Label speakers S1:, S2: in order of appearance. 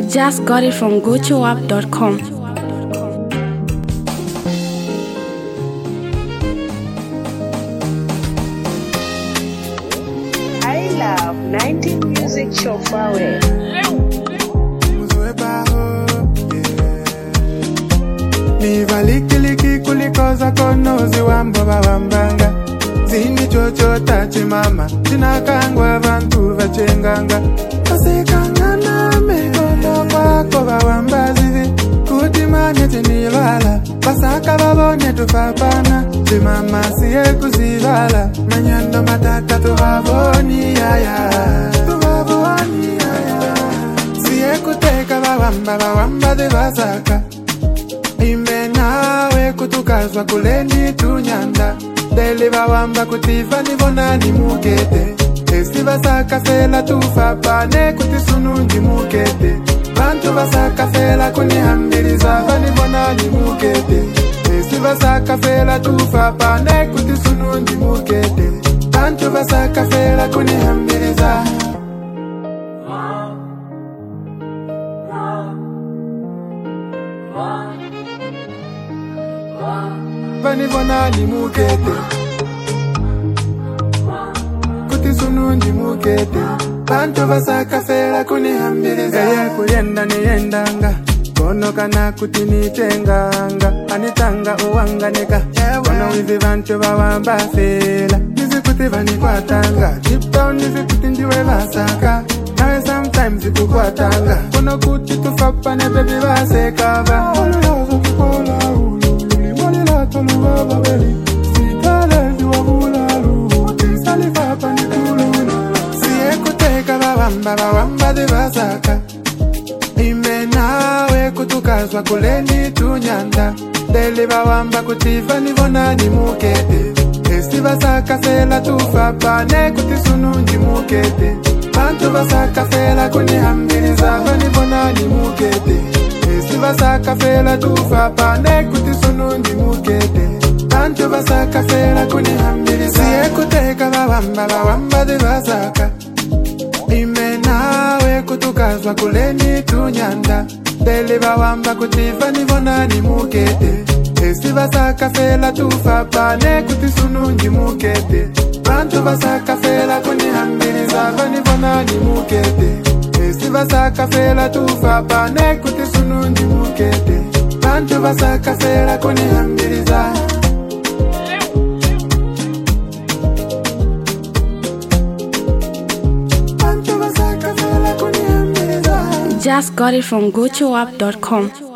S1: Just got it from gochoapp.com.
S2: I love 90 Music Show Fawe.
S3: Nivalikiliki kulikoza konozi wambaba wambanga zini chochota chimama chinakangwa vantu vachenganga asekanga name kondo kwako vawambazizi kuti manye chinivala pasaka vavone tufapana chimama siye kuzivala manyando matata tuvavoni yaya tuvavoni yaya siye kuteka vawamba devasaka nawe kutukazwa kuleni tunyanda deli vawamba kutiva nivonani mukete esi vasaka fela tufapane kutisununji mukete bantu vasaka fela kunihambiriza vanivonani mukete esi vasaka fela tufapane kutisununji mukete bantu vasaka fela kunihambiriza vanivonani mukete kuti sununji mukete bantu vasaka fela kunihambiriza eye kuyenda niyendanga kono kana kuti nitenganga anitanga uwanganeka kono wizi vantu vawamba fela nizi kuti vanikwatanga deep down nizi kuti ndiwe vasaka nawe sometimes kukwatanga kono kuti tufapane baby vasekava olulozo kukola toluwa babeli sitalezi wabulalu utisalifa nikululu siye kuteka vawamba devasaka ime nawe kutukazwa kuleni tunyanda deli vawamba kutiva nivonani mukete esi vasaka fela tufapane kutisununji mukete bantu vasaka fela kunihambiriza vanivonani mukete esi vasaka fela tufapane kutisununji mukete bantu vasaka fela kunihambiriza siye kuteka vawamba devasaka ime nawe kutukazwa kuleni tunyanda deli vawamba kutiva nivonani mukete esi vasaka fela tufapane kutisununji mukete bantu vasaka fela kunihambiriza vanivonani mukete esi vasaka fela tufapane kutisununji mukete bantu vasaka fela kunihambiriza
S1: Just got it from gochoapp.com.